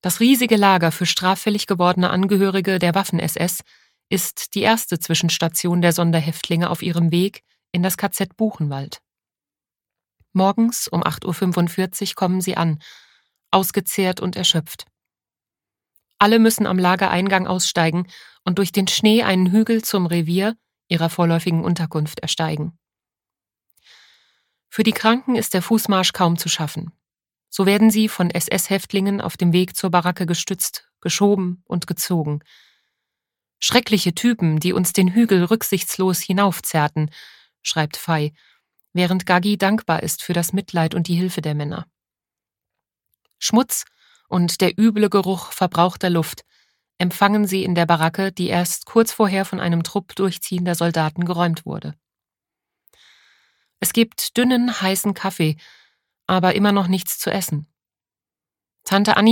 Das riesige Lager für straffällig gewordene Angehörige der Waffen-SS ist die erste Zwischenstation der Sonderhäftlinge auf ihrem Weg in das KZ Buchenwald. Morgens um 8:45 Uhr kommen sie an, ausgezehrt und erschöpft. Alle müssen am Lagereingang aussteigen und durch den Schnee einen Hügel zum Revier ihrer vorläufigen Unterkunft ersteigen. Für die Kranken ist der Fußmarsch kaum zu schaffen. So werden sie von SS-Häftlingen auf dem Weg zur Baracke gestützt, geschoben und gezogen. Schreckliche Typen, die uns den Hügel rücksichtslos hinaufzerrten, schreibt Fey, während Gaggi dankbar ist für das Mitleid und die Hilfe der Männer. Schmutz und der üble Geruch verbrauchter Luft empfangen sie in der Baracke, die erst kurz vorher von einem Trupp durchziehender Soldaten geräumt wurde. Es gibt dünnen, heißen Kaffee, aber immer noch nichts zu essen. Tante Annie